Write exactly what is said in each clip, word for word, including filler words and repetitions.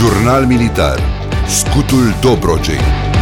Jurnal militar. Scutul Dobrogei.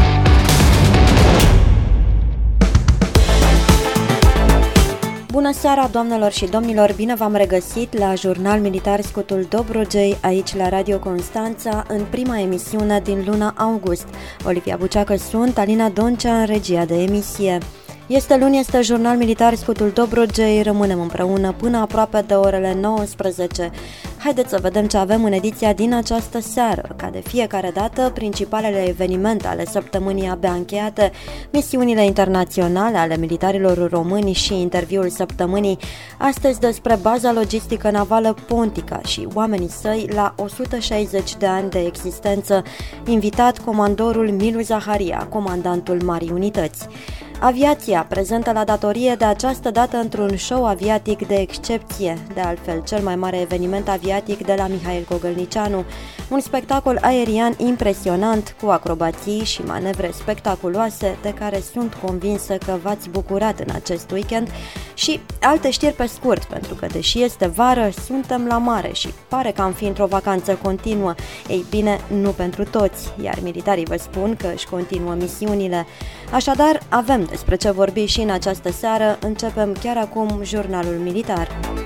Bună seara, doamnelor și domnilor! Bine v-am regăsit la Jurnal Militar Scutul Dobrogei, aici la Radio Constanța, în prima emisiune din luna august. Olivia Buceacă sunt, Alina Doncea în regia de emisie. Este luni, este Jurnal Militar Scutul Dobrogei, rămânem împreună până aproape de orele nouăsprezece. Haideți să vedem ce avem în ediția din această seară. Ca de fiecare dată, principalele evenimente ale săptămânii abia încheiate, misiunile internaționale ale militarilor români și interviul săptămânii, astăzi despre baza logistică navală Pontica și oamenii săi la o sută șaizeci de ani de existență, invitat comandorul Milu Zaharia, comandantul Marii Unități. Aviația, prezentă la datorie de această dată într-un show aviatic de excepție, de altfel cel mai mare eveniment aviatic de la Mihail Gogălnicianu, un spectacol aerian impresionant cu acrobații și manevre spectaculoase de care sunt convinsă că v-ați bucurat în acest weekend și alte știri pe scurt, pentru că deși este vară, suntem la mare și pare că am fi într-o vacanță continuă. Ei bine, nu pentru toți, iar militarii vă spun că își continuă misiunile. Așadar, avem despre ce vorbi și în această seară. Începem chiar acum Jurnalul Militar.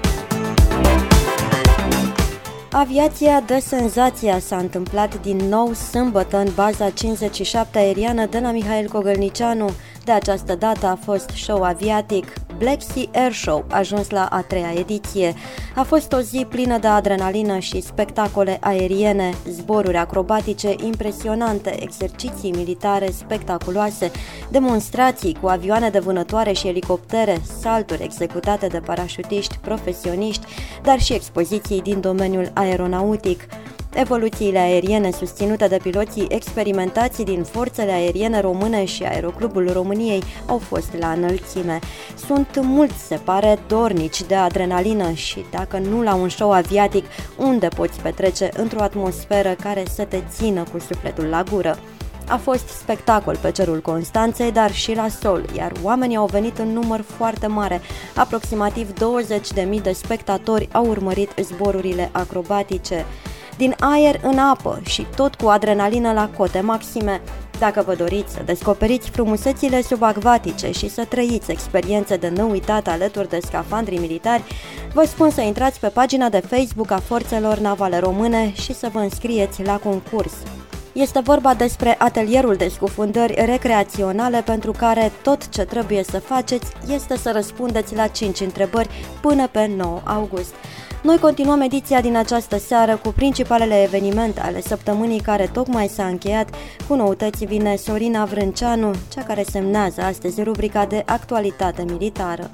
Aviația dă senzația, s-a întâmplat din nou sâmbătă în baza cincizeci și șapte aeriană de la Mihail Gogălnicianu. De această dată a fost show aviatic. Black Sea Air Show a ajuns la a treia ediție. A fost o zi plină de adrenalină și spectacole aeriene, zboruri acrobatice impresionante, exerciții militare spectaculoase, demonstrații cu avioane de vânătoare și elicoptere, salturi executate de parașutiști profesioniști, dar și expoziții din domeniul aeronautic. Evoluțiile aeriene susținute de piloții experimentați din forțele aeriene române și Aeroclubul României au fost la înălțime. Sunt mulți, se pare, dornici de adrenalină și dacă nu la un show aviatic, unde poți petrece într-o atmosferă care să te țină cu sufletul la gură? A fost spectacol pe cerul Constanței, dar și la sol, iar oamenii au venit în număr foarte mare. Aproximativ douăzeci de mii de spectatori au urmărit zborurile acrobatice. Din aer în apă și tot cu adrenalină la cote maxime. Dacă vă doriți să descoperiți frumusețile subacvatice și să trăiți experiențe de neuitat alături de scafandrii militari, vă spun să intrați pe pagina de Facebook a Forțelor Navale Române și să vă înscrieți la concurs. Este vorba despre atelierul de scufundări recreaționale pentru care tot ce trebuie să faceți este să răspundeți la cinci întrebări până pe nouă august. Noi continuăm ediția din această seară cu principalele evenimente ale săptămânii care tocmai s-a încheiat. Cu noutăți vine Sorina Vrânceanu, cea care semnează astăzi rubrica de actualitate militară.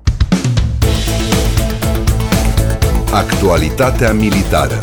Actualitatea militară.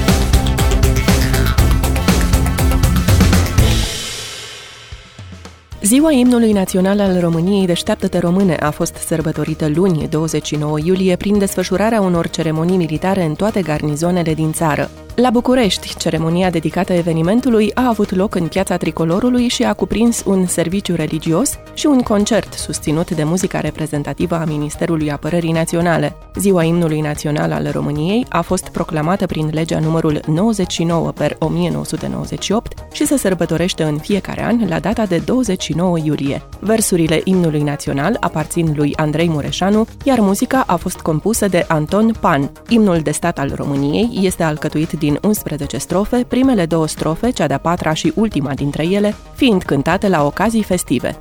Ziua Imnului Național al României Deșteaptă-te Române a fost sărbătorită luni, douăzeci și nouă iulie, prin desfășurarea unor ceremonii militare în toate garnizonele din țară. La București, ceremonia dedicată evenimentului a avut loc în Piața Tricolorului și a cuprins un serviciu religios și un concert susținut de muzica reprezentativă a Ministerului Apărării Naționale. Ziua Imnului Național al României a fost proclamată prin legea numărul nouăzeci și nouă pe o mie nouă sute nouăzeci și opt și se sărbătorește în fiecare an la data de douăzeci și nouă iulie. Versurile Imnului Național aparțin lui Andrei Mureșanu, iar muzica a fost compusă de Anton Pan. Imnul de stat al României este alcătuit din unsprezece strofe, primele două strofe, cea de-a patra și ultima dintre ele, fiind cântate la ocazii festive.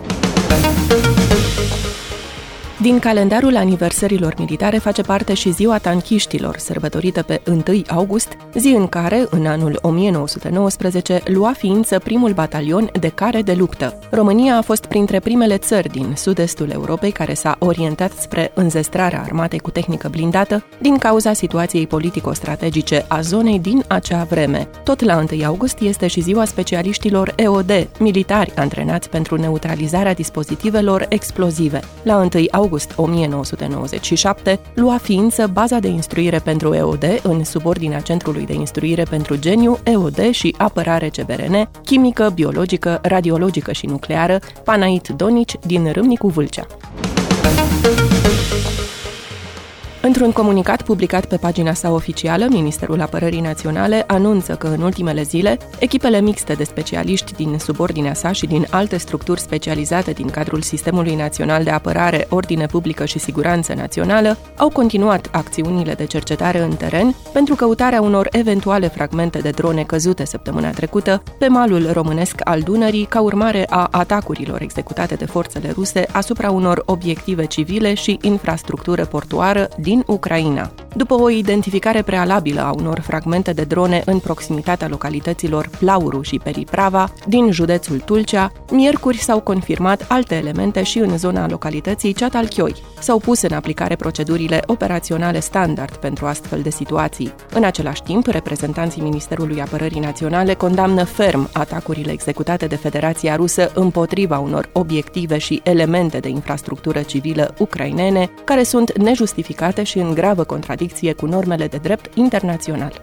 Din calendarul aniversărilor militare face parte și Ziua Tanchiștilor, sărbătorită pe întâi august, zi în care, în anul o mie nouă sute nouăsprezece, lua ființă primul batalion de care de luptă. România a fost printre primele țări din sud-estul Europei care s-a orientat spre înzestrarea armatei cu tehnică blindată din cauza situației politico-strategice a zonei din acea vreme. Tot la întâi august este și Ziua Specialiștilor E O D, militari antrenați pentru neutralizarea dispozitivelor explozive. La întâi august o mie nouă sute nouăzeci și șapte, lua ființă baza de instruire pentru E O D în subordinea Centrului de Instruire pentru Geniu, E O D și Apărare C B R N, chimică, biologică, radiologică și nucleară, Panait Donici din Râmnicu Vâlcea. Într-un comunicat publicat pe pagina sa oficială, Ministerul Apărării Naționale anunță că în ultimele zile, echipele mixte de specialiști din subordinea sa și din alte structuri specializate din cadrul Sistemului Național de Apărare, Ordine Publică și Siguranță Națională au continuat acțiunile de cercetare în teren pentru căutarea unor eventuale fragmente de drone căzute săptămâna trecută pe malul românesc al Dunării ca urmare a atacurilor executate de forțele ruse asupra unor obiective civile și infrastructură portuară din Ucraina. După o identificare prealabilă a unor fragmente de drone în proximitatea localităților Plauru și Periprava din județul Tulcea, miercuri s-au confirmat alte elemente și în zona localității Ceatalchioi. S-au pus în aplicare procedurile operaționale standard pentru astfel de situații. În același timp, reprezentanții Ministerului Apărării Naționale condamnă ferm atacurile executate de Federația Rusă împotriva unor obiective și elemente de infrastructură civilă ucrainene, care sunt nejustificate și în gravă contradicție cu normele de drept internațional.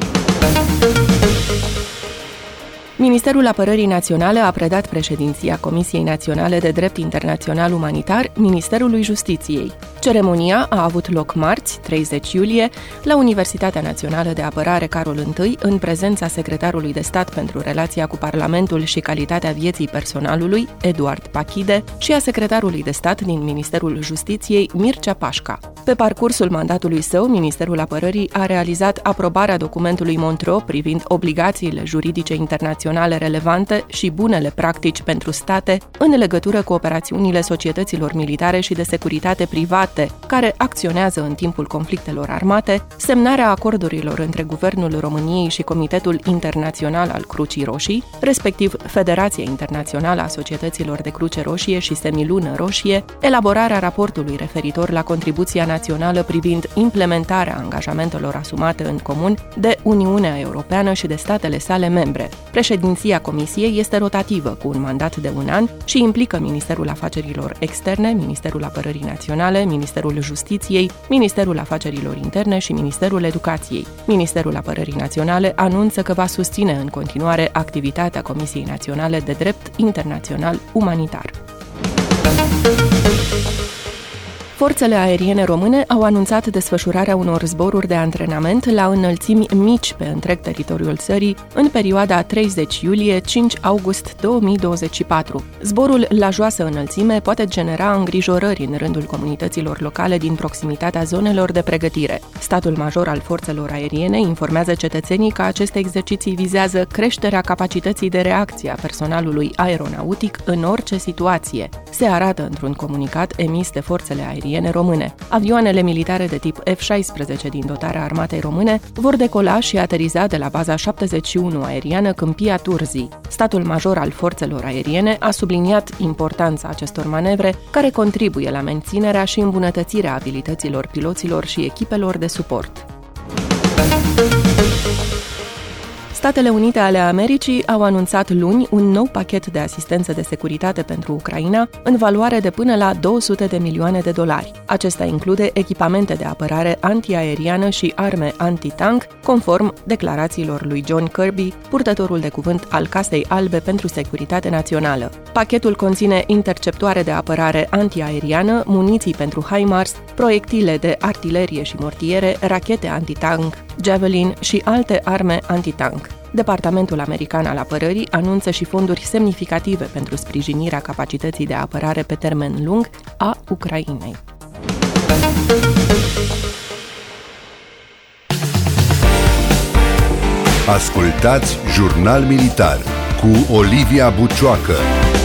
Ministerul Apărării Naționale a predat președinția Comisiei Naționale de Drept Internațional Umanitar Ministerului Justiției. Ceremonia a avut loc marți, treizeci iulie, la Universitatea Națională de Apărare Carol I, în prezența secretarului de stat pentru relația cu Parlamentul și calitatea vieții personalului, Eduard Pachide, și a secretarului de stat din Ministerul Justiției, Mircea Pașca. Pe parcursul mandatului său, Ministerul Apărării a realizat aprobarea documentului Montreux privind obligațiile juridice internaționale relevante și bunele practici pentru state în legătură cu operațiunile societăților militare și de securitate private care acționează în timpul conflictelor armate, semnarea acordurilor între Guvernul României și Comitetul Internațional al Crucii Roșii, respectiv Federația Internațională a Societăților de Cruce Roșie și Semilună Roșie, elaborarea raportului referitor la contribuția națională privind implementarea angajamentelor asumate în comun de Uniunea Europeană și de statele sale membre. Președinția Comisiei este rotativă, cu un mandat de un an și implică Ministerul Afacerilor Externe, Ministerul Apărării Naționale, Ministerul Justiției, Ministerul Afacerilor Interne și Ministerul Educației. Ministerul Apărării Naționale anunță că va susține în continuare activitatea Comisiei Naționale de Drept Internațional Umanitar. Forțele aeriene române au anunțat desfășurarea unor zboruri de antrenament la înălțimi mici pe întreg teritoriul țării în perioada treizeci iulie - cinci august două mii douăzeci și patru. Zborul la joasă înălțime poate genera îngrijorări în rândul comunităților locale din proximitatea zonelor de pregătire. Statul major al forțelor aeriene informează cetățenii că aceste exerciții vizează creșterea capacității de reacție a personalului aeronautic în orice situație. Se arată într-un comunicat emis de forțele aeriene române. Avioanele militare de tip F șaisprezece din dotarea armatei române vor decola și ateriza de la baza șaptezeci și unu aeriană Câmpia Turzii. Statul major al forțelor aeriene a subliniat importanța acestor manevre, care contribuie la menținerea și îmbunătățirea abilităților piloților și echipelor de suport. Statele Unite ale Americii au anunțat luni un nou pachet de asistență de securitate pentru Ucraina în valoare de până la două sute de milioane de dolari. Acesta include echipamente de apărare antiaeriană și arme antitank, conform declarațiilor lui John Kirby, purtătorul de cuvânt al Casei Albe pentru Securitate Națională. Pachetul conține interceptoare de apărare antiaeriană, muniții pentru HIMARS, proiectile de artilerie și mortiere, rachete antitank, Javelin și alte arme antitank. Departamentul American al Apărării anunță și fonduri semnificative pentru sprijinirea capacității de apărare pe termen lung a Ucrainei. Ascultați Jurnal Militar cu Olivia Bucioacă.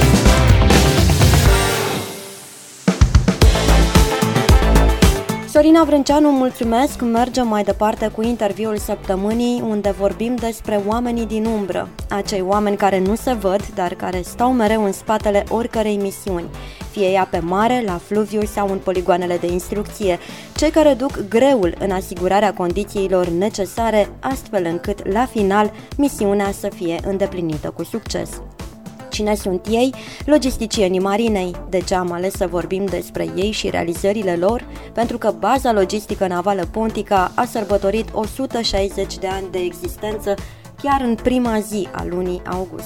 Sorina Vrânceanu, mulțumesc! Mergem mai departe cu interviul săptămânii, unde vorbim despre oamenii din umbră, acei oameni care nu se văd, dar care stau mereu în spatele oricărei misiuni, fie ea pe mare, la fluviu sau în poligoanele de instrucție, cei care duc greul în asigurarea condițiilor necesare, astfel încât, la final, misiunea să fie îndeplinită cu succes. Cine sunt ei? Logisticienii marinei. De ce am ales să vorbim despre ei și realizările lor? Pentru că baza logistică navală Pontica a sărbătorit o sută șaizeci de ani de existență chiar în prima zi a lunii august.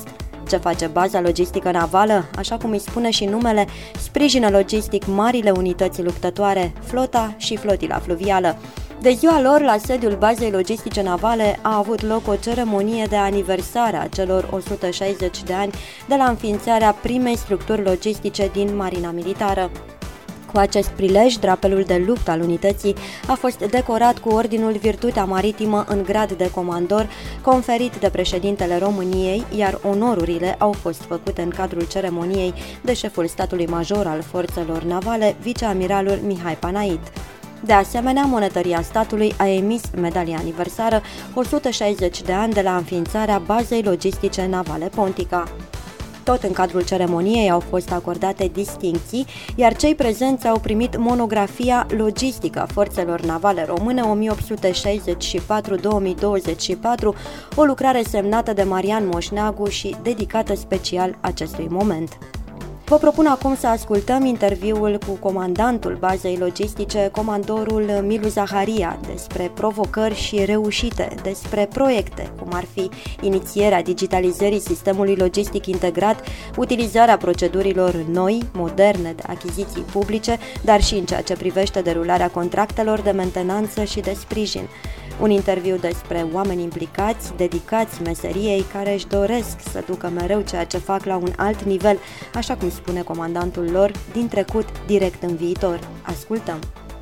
Ce face baza logistică navală? Așa cum îi spune și numele, sprijină logistic marile unități luptătoare, flota și flotila fluvială. De ziua lor, la sediul bazei logistice navale, a avut loc o ceremonie de aniversare a celor o sută șaizeci de ani de la înființarea primei structuri logistice din Marina Militară. Cu acest prilej, drapelul de luptă al unității a fost decorat cu Ordinul Virtutea Maritimă în grad de comandor, conferit de președintele României, iar onorurile au fost făcute în cadrul ceremoniei de șeful statului major al forțelor navale, viceamiralul Mihai Panait. De asemenea, Monetăria statului a emis medalia aniversară o sută șaizeci de ani de la înființarea bazei logistice navale Pontica. Tot în cadrul ceremoniei au fost acordate distincții, iar cei prezenți au primit monografia Logistică a Forțelor Navale Române o mie opt sute șaizeci și patru - două mii douăzeci și patru, o lucrare semnată de Marian Moșneagu și dedicată special acestui moment. Vă propun acum să ascultăm interviul cu comandantul bazei logistice, comandorul Milu Zaharia, despre provocări și reușite, despre proiecte, cum ar fi inițierea digitalizării sistemului logistic integrat, utilizarea procedurilor noi, moderne de achiziții publice, dar și în ceea ce privește derularea contractelor de mentenanță și de sprijin. Un interviu despre oameni implicați, dedicați meseriei, care își doresc să ducă mereu ceea ce fac la un alt nivel, așa cum spune comandantul lor, din trecut direct în viitor. Ascultăm!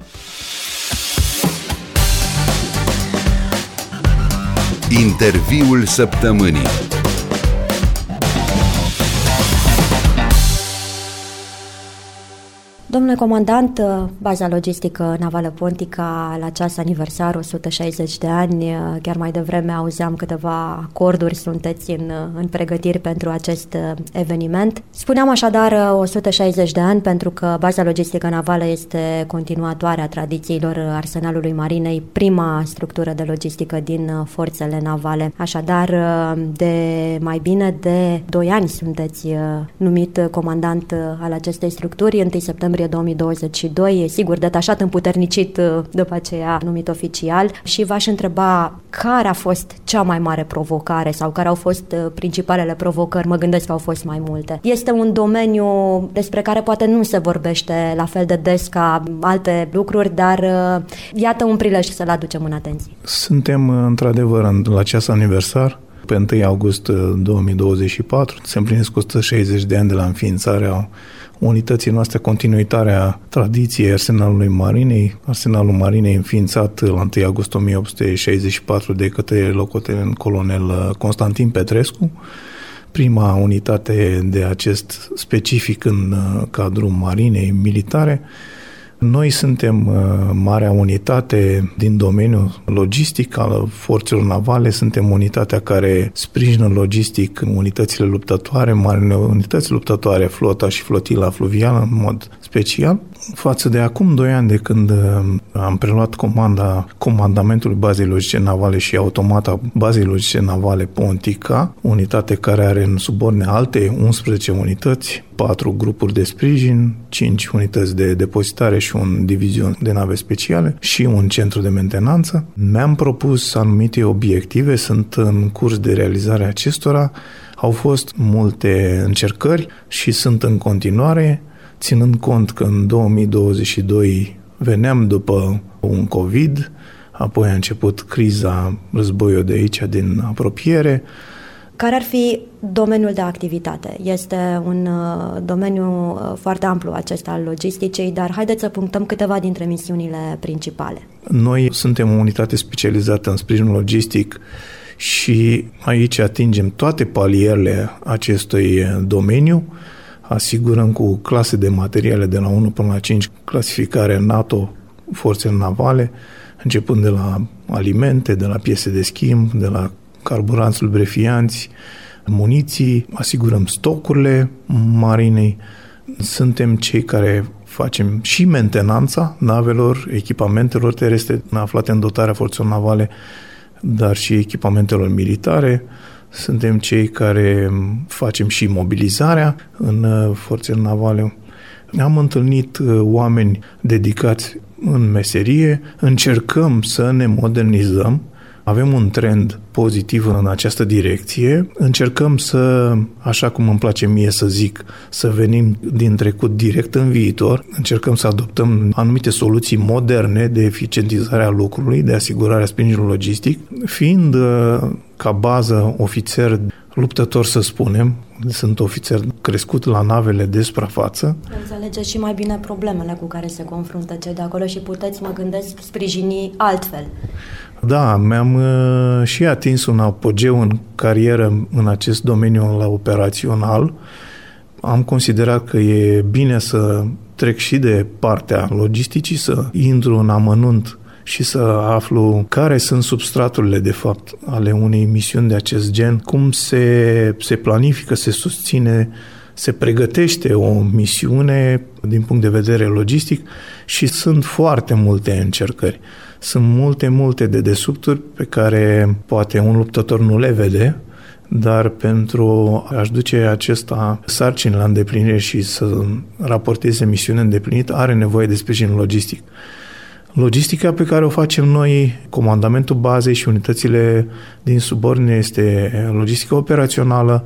Interviul săptămânii. Domnule comandant, baza logistică navală Pontica la ceas aniversar o sută șaizeci de ani, chiar mai devreme auzeam câteva acorduri, sunteți în, în pregătiri pentru acest eveniment. Spuneam așadar o sută șaizeci de ani pentru că baza logistică navală este continuatoarea tradițiilor Arsenalului Marinei, prima structură de logistică din forțele navale. Așadar, de mai bine de doi ani sunteți numit comandant al acestei structuri, întâi septembrie două mii douăzeci și doi, sigur, detașat, împuternicit, după aceea numit oficial, și v-aș întreba care a fost cea mai mare provocare sau care au fost principalele provocări. Mă gândesc că au fost mai multe. Este un domeniu despre care poate nu se vorbește la fel de des ca alte lucruri, dar iată un prilej să-l aducem în atenție. Suntem într-adevăr la ceas aniversar. Pe întâi august două mii douăzeci și patru se împlinesc o sută șaizeci de ani de la înființarea unității noastre, continuitatea tradiției Arsenalului Marinei. Arsenalul Marinei înființat la întâi august o mie opt sute șaizeci și patru de către locotenent colonel Constantin Petrescu, prima unitate de acest specific în cadrul Marinei Militare. Noi suntem uh, marea unitate din domeniul logistic al forțelor navale, suntem unitatea care sprijină logistic unitățile luptătoare, marile unități luptătoare, flota și flotila fluvială în mod special. Față de acum doi ani de când uh, am preluat comanda comandamentului bazei logistice navale și automata bazei logistice navale Pontica, unitate care are în subordine alte unsprezece unități, patru grupuri de sprijin, cinci unități de depozitare și un divizion de nave speciale și un centru de mentenanță. Mi-am propus anumite obiective, sunt în curs de realizare acestora. Au fost multe încercări și sunt în continuare, ținând cont că în două mii douăzeci și doi veneam după un COVID, apoi a început criza, războiul de aici din apropiere. Care ar fi domeniul de activitate? Este un uh, domeniu uh, foarte amplu acesta al logisticei, dar haideți să punctăm câteva dintre misiunile principale. Noi suntem o unitate specializată în sprijin logistic și aici atingem toate palierele acestui domeniu. Asigurăm cu clase de materiale de la unu până la cinci clasificare NATO, forțele navale, începând de la alimente, de la piese de schimb, de la carburanți lubrifianți, muniții, asigurăm stocurile marinei. Suntem cei care facem și mentenanța navelor, echipamentelor terestre aflate în dotarea forțelor navale, dar și echipamentelor militare. Suntem cei care facem și mobilizarea în forțele navale. Am întâlnit oameni dedicați în meserie, încercăm să ne modernizăm. Avem un trend pozitiv în această direcție. Încercăm să, așa cum îmi place mie să zic, să venim din trecut direct în viitor. Încercăm să adoptăm anumite soluții moderne de eficientizare a lucrului, de asigurare a sprijinului logistic, fiind ca bază ofițer luptător, să spunem. Sunt ofițer crescut la navele de suprafață. Înțelegeți și mai bine problemele cu care se confruntă cei de acolo și puteți, mă gândesc, sprijini altfel. Da, mi-am uh, și atins un apogeu în carieră în acest domeniu la operațional. Am considerat că e bine să trec și de partea logisticii, să intru în amănunt și să aflu care sunt substraturile, de fapt, ale unei misiuni de acest gen, cum se, se planifică, se susține, se pregătește o misiune din punct de vedere logistic și sunt foarte multe încercări. Sunt multe, multe dedesubturi pe care poate un luptător nu le vede, dar pentru a-și duce acesta sarcini la îndeplinire și să raporteze misiunea îndeplinită, are nevoie de sprijin logistic. Logistica pe care o facem noi, comandamentul bazei și unitățile din subordine, este logistica operațională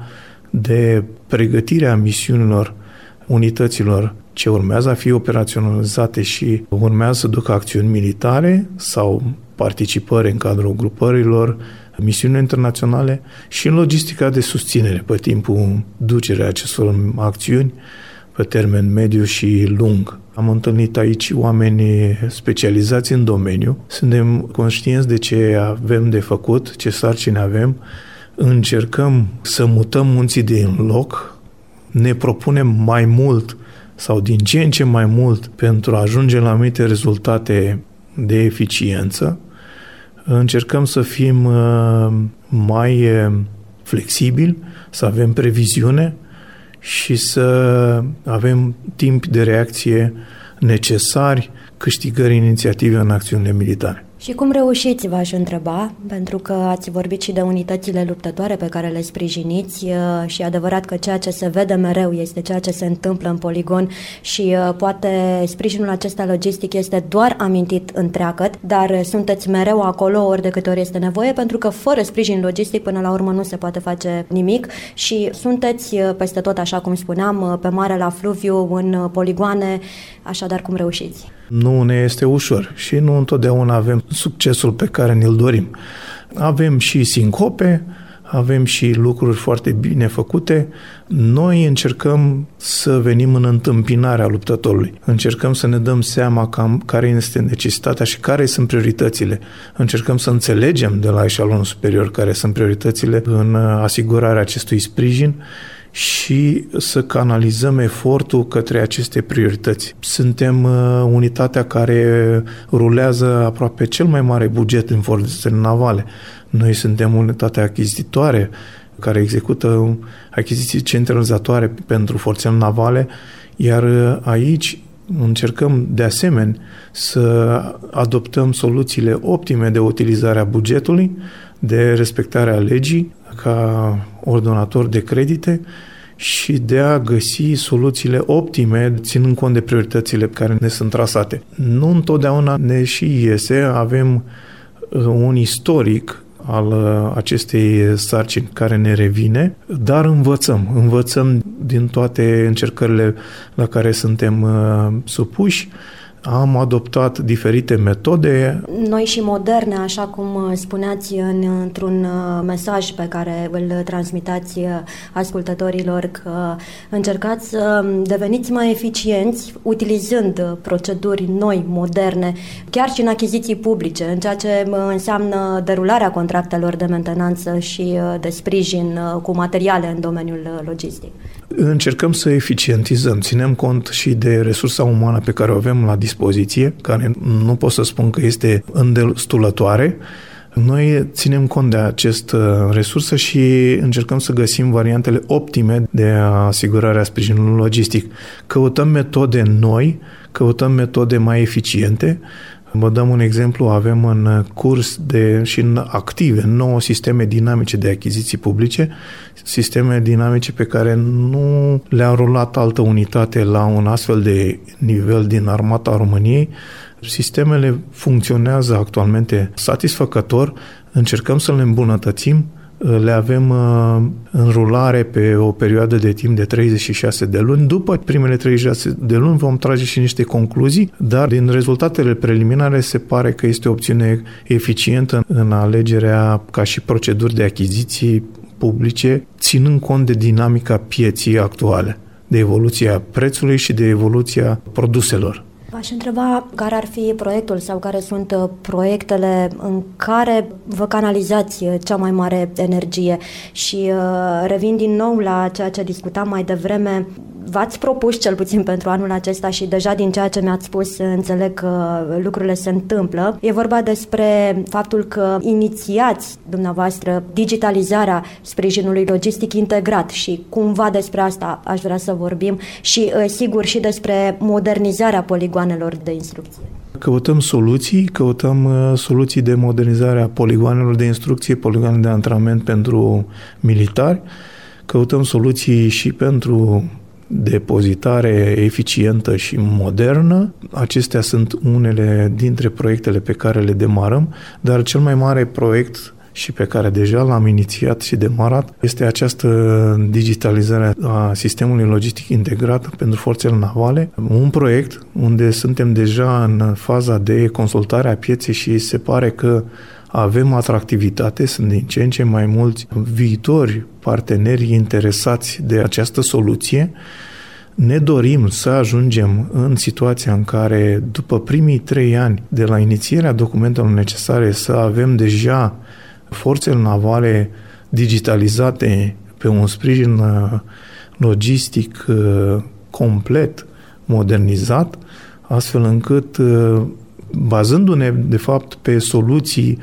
de pregătire a misiunilor unităților ce urmează a fi operaționalizate și urmează să ducă acțiuni militare sau participări în cadrul grupărilor, misiuni internaționale și în logistica de susținere pe timpul ducerea acestor acțiuni pe termen mediu și lung. Am întâlnit aici oameni specializați în domeniu, suntem conștienți de ce avem de făcut, ce sarcini avem, încercăm să mutăm munții din loc, ne propunem mai mult sau din ce în ce mai mult pentru a ajunge la anumite rezultate de eficiență, încercăm să fim mai flexibili, să avem previziune și să avem timp de reacție necesari câștigării inițiative în acțiunile militare. Și cum reușiți, v-aș întreba, pentru că ați vorbit și de unitățile luptătoare pe care le sprijiniți și e adevărat că ceea ce se vede mereu este ceea ce se întâmplă în poligon și poate sprijinul acesta logistic este doar amintit întreagăt, dar sunteți mereu acolo ori de câte ori este nevoie, pentru că fără sprijin logistic până la urmă nu se poate face nimic și sunteți peste tot, așa cum spuneam, pe mare, la fluviu, în poligoane, așadar cum reușiți? Nu ne este ușor și nu întotdeauna avem succesul pe care ne-l dorim. Avem și sincope, avem și lucruri foarte bine făcute. Noi încercăm să venim în întâmpinarea luptătorului. Încercăm să ne dăm seama cam care este necesitatea și care sunt prioritățile. Încercăm să înțelegem de la eșalonul superior care sunt prioritățile în asigurarea acestui sprijin și să canalizăm efortul către aceste priorități. Suntem uh, unitatea care rulează aproape cel mai mare buget în forțele navale. Noi suntem unitatea achizitoare care execută achiziții centralizatoare pentru forțele navale, iar aici încercăm de asemenea să adoptăm soluțiile optime de utilizare a bugetului, de respectarea legii, ca ordonator de credite și de a găsi soluțiile optime, ținând cont de prioritățile care ne sunt trasate. Nu întotdeauna ne și iese, avem un istoric al acestei sarcini care ne revine, dar învățăm, învățăm din toate încercările la care suntem supuși. Am adoptat diferite metode. Noi și moderne, așa cum spuneați în, într-un mesaj pe care îl transmitați ascultătorilor, că încercați să deveniți mai eficienți utilizând proceduri noi, moderne, chiar și în achiziții publice, în ceea ce înseamnă derularea contractelor de mentenanță și de sprijin cu materiale în domeniul logistic. Încercăm să eficientizăm, ținem cont și de resursa umană pe care o avem la dispoziție, care nu pot să spun că este îndestulătoare. Noi ținem cont de această resursă și încercăm să găsim variantele optime de asigurarea sprijinului logistic. Căutăm metode noi, căutăm metode mai eficiente. Vă dăm un exemplu, avem în curs de, și în active nouă sisteme dinamice de achiziții publice, sisteme dinamice pe care nu le-a rulat altă unitate la un astfel de nivel din Armata României. Sistemele funcționează actualmente satisfăcător, încercăm să le îmbunătățim, le avem în rulare pe o perioadă de timp de treizeci și șase de luni. După primele treizeci și șase de luni vom trage și niște concluzii, dar din rezultatele preliminare se pare că este o opțiune eficientă în alegerea ca și proceduri de achiziții publice, ținând cont de dinamica pieții actuale, de evoluția prețului și de evoluția produselor. V-aș întreba care ar fi proiectul sau care sunt proiectele în care vă canalizați cea mai mare energie și uh, revin din nou la ceea ce discutam mai devreme. V-ați propus cel puțin pentru anul acesta și deja din ceea ce mi-ați spus înțeleg că lucrurile se întâmplă. E vorba despre faptul că inițiați dumneavoastră digitalizarea sprijinului logistic integrat și cumva despre asta aș vrea să vorbim și sigur și despre modernizarea poligoanelor de instrucție. Căutăm soluții, căutăm soluții de modernizare a poligoanelor de instrucție, poligoane de antrenament pentru militari, căutăm soluții și pentru depozitare eficientă și modernă. Acestea sunt unele dintre proiectele pe care le demarăm, dar cel mai mare proiect și pe care deja l-am inițiat și demarat este această digitalizare a sistemului logistic integrat pentru forțele navale. Un proiect unde suntem deja în faza de consultare a pieței și se pare că avem atractivitate, sunt din ce în ce mai mulți viitori parteneri interesați de această soluție. Ne dorim să ajungem în situația în care, după primii trei ani de la inițierea documentelor necesare, să avem deja forțele navale digitalizate pe un sprijin logistic complet modernizat, astfel încât, bazându-ne de fapt pe soluții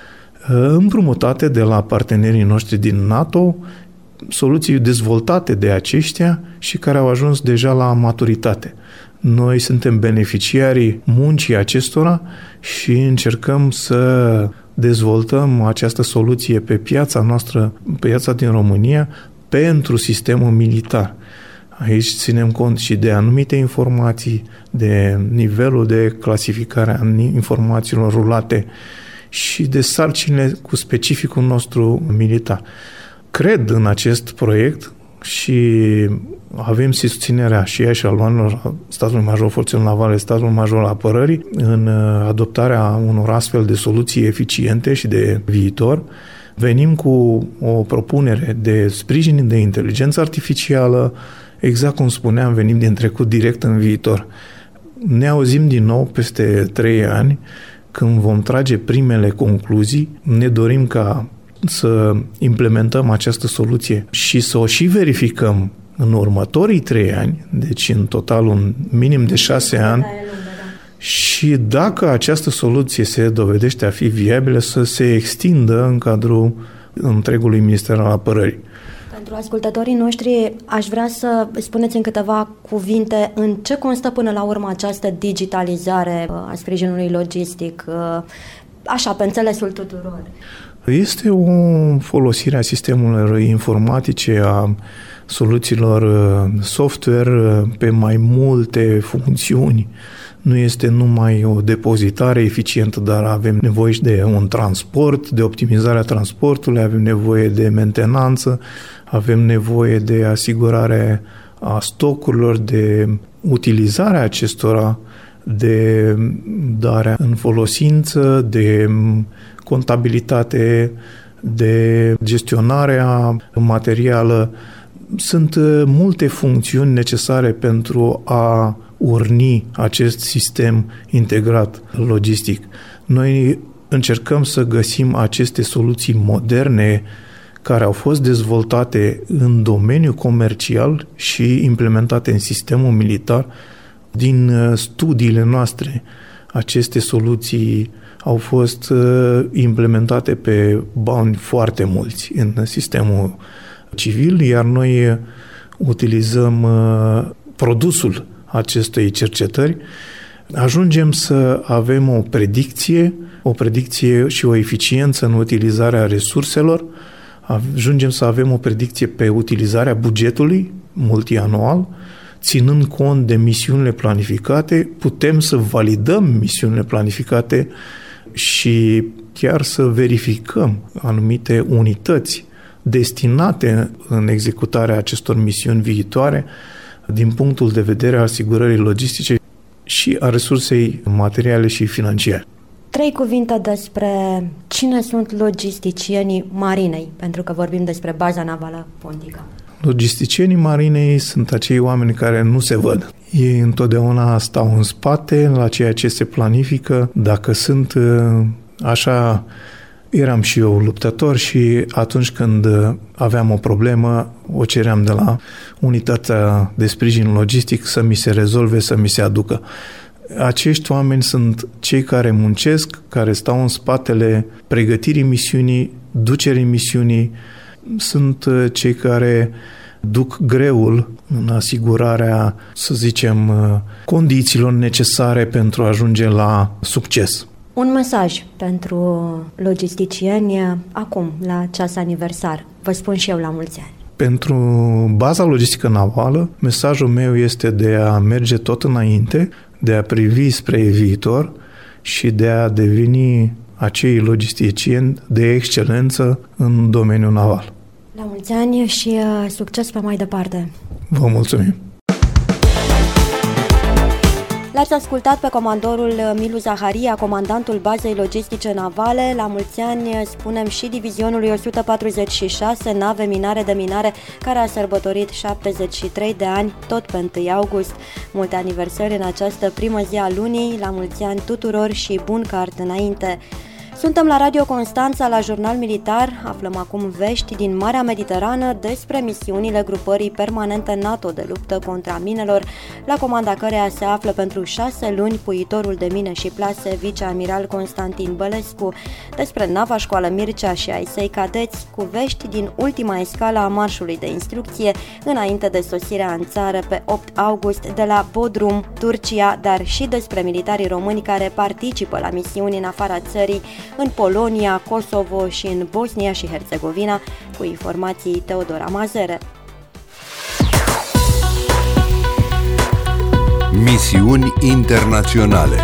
împrumutate de la partenerii noștri din NATO, soluții dezvoltate de aceștia și care au ajuns deja la maturitate. Noi suntem beneficiarii muncii acestora și încercăm să dezvoltăm această soluție pe piața noastră, pe piața din România, pentru sistemul militar. Aici ținem cont și de anumite informații, de nivelul de clasificare a informațiilor rulate și de sarcinile cu specificul nostru militar. Cred în acest proiect și avem susținerea și eșaloanelor statului major forțelor navale, statul major al apărării în adoptarea unor astfel de soluții eficiente și de viitor. Venim cu o propunere de sprijin de inteligență artificială, exact cum spuneam, venim din trecut direct în viitor. Ne auzim din nou peste trei ani, când vom trage primele concluzii. Ne dorim ca să implementăm această soluție și să o și verificăm în următorii trei ani, deci în total un minim de șase ani, și dacă această soluție se dovedește a fi viabilă, să se extindă în cadrul întregului Minister al Apărării. Pentru ascultătorii noștri, aș vrea să spuneți în câteva cuvinte în ce constă până la urmă această digitalizare a sprijinului logistic, așa, pe înțelesul tuturor. Este o folosire a sistemelor informatice, a soluțiilor software pe mai multe funcțiuni. Nu este numai o depozitare eficientă, dar avem nevoie și de un transport, de optimizarea transportului, avem nevoie de mentenanță, avem nevoie de asigurare a stocurilor, de utilizarea acestora, de darea în folosință, de contabilitate, de gestionarea materială. Sunt multe funcțiuni necesare pentru a urni acest sistem integrat logistic. Noi încercăm să găsim aceste soluții moderne care au fost dezvoltate în domeniul comercial și implementate în sistemul militar. Din studiile noastre, aceste soluții au fost implementate pe bani foarte mulți în sistemul civil, iar noi utilizăm produsul acestei cercetări. Ajungem să avem o predicție, o predicție și o eficiență în utilizarea resurselor, ajungem să avem o predicție pe utilizarea bugetului multianual, ținând cont de misiunile planificate, putem să validăm misiunile planificate și chiar să verificăm anumite unități destinate în executarea acestor misiuni viitoare din punctul de vedere al asigurării logistice și a resursei materiale și financiare. Trei cuvinte despre cine sunt logisticienii marinei, pentru că vorbim despre baza navală Pontica. Logisticienii marinei sunt acei oameni care nu se văd. Ei întotdeauna stau în spate la ceea ce se planifică. Dacă sunt așa, eram și eu luptător și atunci când aveam o problemă, o ceream de la unitatea de sprijin logistic să mi se rezolve, să mi se aducă. Acești oameni sunt cei care muncesc, care stau în spatele pregătirii misiunii, ducerii misiunii, sunt cei care duc greul în asigurarea, să zicem, condițiilor necesare pentru a ajunge la succes. Un mesaj pentru logisticieni acum, la ceas aniversar. Vă spun și eu la mulți ani. Pentru baza logistică navală, mesajul meu este de a merge tot înainte, de a privi spre viitor și de a deveni acei logisticieni de excelență în domeniul naval. La mulți ani și succes pe mai departe! Vă mulțumim! L-ați ascultat pe comandorul Milu Zaharia, comandantul bazei logistice navale. La mulți ani spunem și divizionului o sută patruzeci și șase, nave minare de minare, care a sărbătorit șaptezeci și trei de ani, tot pe întâi august. Multe aniversări în această primă zi a lunii, la mulți ani tuturor și bun card înainte! Suntem la Radio Constanța, la Jurnal Militar. Aflăm acum vești din Marea Mediterană despre misiunile grupării permanente NATO de luptă contra minelor, la comanda căreia se află pentru șase luni puitorul de mine și plase, viceamiral Constantin Bălescu, despre nava școală Mircea și ai săi cadeți, cu vești din ultima escală a marșului de instrucție, înainte de sosirea în țară pe opt august de la Bodrum, Turcia, dar și despre militarii români care participă la misiuni în afara țării, în Polonia, Kosovo și în Bosnia și Herțegovina, cu informații Teodora Mazere. Misiuni internaționale.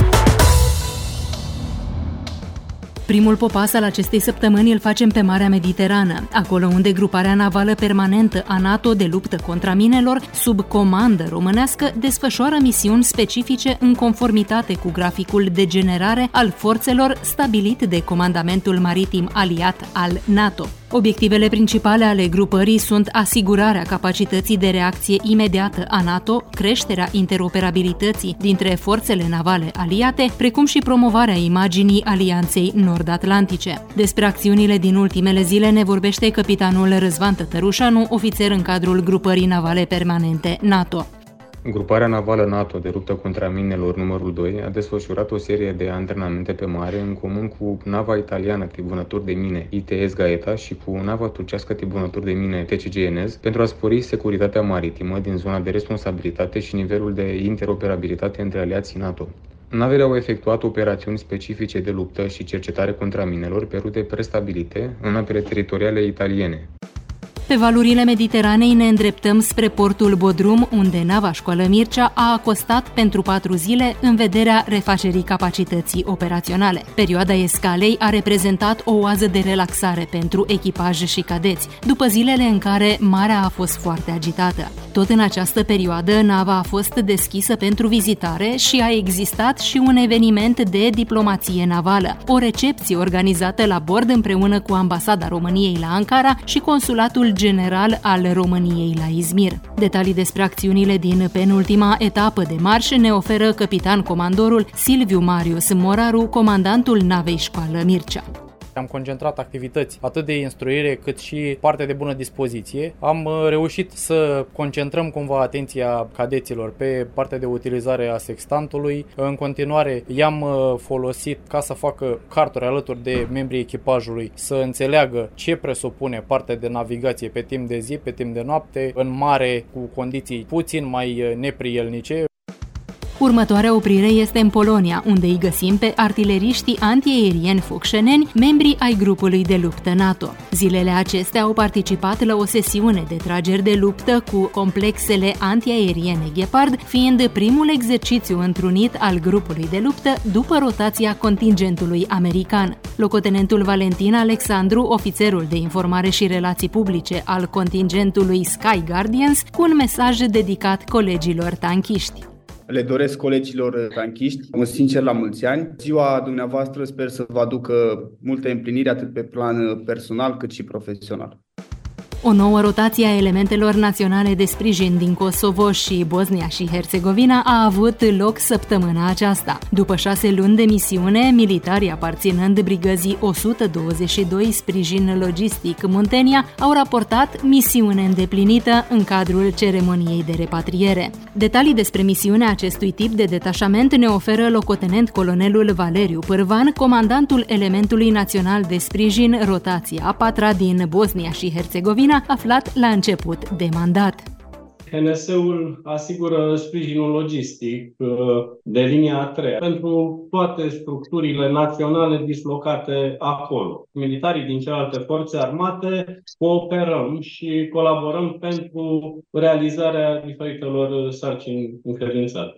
Primul popas al acestei săptămâni îl facem pe Marea Mediterană, acolo unde gruparea navală permanentă a NATO de luptă contra minelor, sub comandă românească, desfășoară misiuni specifice în conformitate cu graficul de generare al forțelor stabilit de Comandamentul Maritim Aliat al NATO. Obiectivele principale ale grupării sunt asigurarea capacității de reacție imediată a NATO, creșterea interoperabilității dintre forțele navale aliate, precum și promovarea imaginii Alianței Nord-Atlantice. Despre acțiunile din ultimele zile ne vorbește capitanul Răzvan Tătărușanu, ofițer în cadrul grupării navale permanente NATO. Gruparea navală NATO de luptă contra minelor numărul doi a desfășurat o serie de antrenamente pe mare în comun cu nava italiană tribunător de mine I T S Gaeta și cu nava turcească tribunător de mine T C G Enes pentru a spori securitatea maritimă din zona de responsabilitate și nivelul de interoperabilitate între aliații NATO. Navele au efectuat operațiuni specifice de luptă și cercetare contra minelor pe rute prestabilite în apele teritoriale italiene. Pe valurile Mediteranei ne îndreptăm spre portul Bodrum, unde nava școală Mircea a acostat pentru patru zile în vederea refacerii capacității operaționale. Perioada escalei a reprezentat o oază de relaxare pentru echipaj și cadeți, după zilele în care marea a fost foarte agitată. Tot în această perioadă, nava a fost deschisă pentru vizitare și a existat și un eveniment de diplomație navală, o recepție organizată la bord împreună cu Ambasada României la Ankara și Consulatul General al României la Izmir. Detalii despre acțiunile din penultima etapă de marș ne oferă capitan comandorul Silviu Marius Moraru, comandantul navei școală Mircea. Am concentrat activități atât de instruire cât și parte de bună dispoziție. Am reușit să concentrăm cumva atenția cadeților pe partea de utilizare a sextantului. În continuare i-am folosit ca să facă carturi alături de membrii echipajului, să înțeleagă ce presupune partea de navigație pe timp de zi, pe timp de noapte, în mare cu condiții puțin mai neprielnice. Următoarea oprire este în Polonia, unde îi găsim pe artileriștii antiaerieni focșeneni, membri ai grupului de luptă NATO. Zilele acestea au participat la o sesiune de trageri de luptă cu complexele antiaeriene Gepard, fiind primul exercițiu întrunit al grupului de luptă după rotația contingentului american. Locotenentul Valentin Alexandru, ofițerul de informare și relații publice al contingentului Sky Guardians, cu un mesaj dedicat colegilor tanchiști. Le doresc colegilor tanchiști un sincer la mulți ani. Ziua dumneavoastră sper să vă aducă multe împliniri atât pe plan personal cât și profesional. O nouă rotație a elementelor naționale de sprijin din Kosovo și Bosnia și Herțegovina a avut loc săptămâna aceasta. După șase luni de misiune, militarii aparținând brigăzii o sută douăzeci și doi Sprijin Logistic Muntenia au raportat misiune îndeplinită în cadrul ceremoniei de repatriere. Detalii despre misiunea acestui tip de detașament ne oferă locotenent colonelul Valeriu Pârvan, comandantul elementului național de sprijin rotația a patra din Bosnia și Herțegovina, aflat la început de mandat. H N S-ul asigură sprijinul logistic de linia a treia pentru toate structurile naționale dislocate acolo. Militarii din celelalte forțe armate cooperăm și colaborăm pentru realizarea diferitelor sarcini încredințate.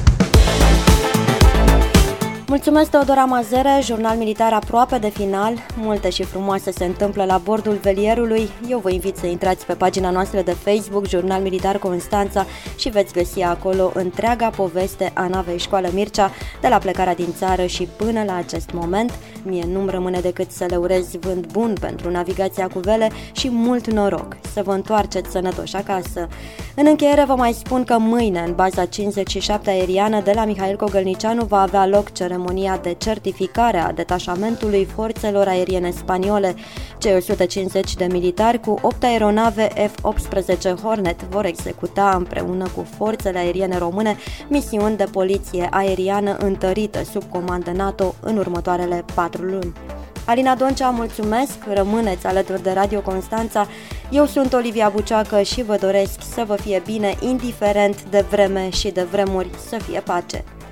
Mulțumesc, Teodora Mazere, jurnal militar aproape de final. Multe și frumoase se întâmplă la bordul velierului. Eu vă invit să intrați pe pagina noastră de Facebook, Jurnal Militar Constanța, și veți găsi acolo întreaga poveste a navei Școală Mircea, de la plecarea din țară și până la acest moment. Mie nu-mi rămâne decât să le urez vânt bun pentru navigația cu vele și mult noroc, să vă întoarceți sănătoși acasă. În încheiere vă mai spun că mâine, în baza cincizeci și șapte aeriană de la Mihail Cogălnicianu, va avea loc ceremonia de certificare a detașamentului forțelor aeriene spaniole. Cei o sută cincizeci de militari cu opt aeronave F optsprezece Hornet vor executa împreună cu forțele aeriene române misiuni de poliție aeriană întărită sub comandă NATO în următoarele patru luni. Alina Doncea, mulțumesc, rămâneți alături de Radio Constanța. Eu sunt Olivia Bucioacă și vă doresc să vă fie bine, indiferent de vreme și de vremuri, să fie pace.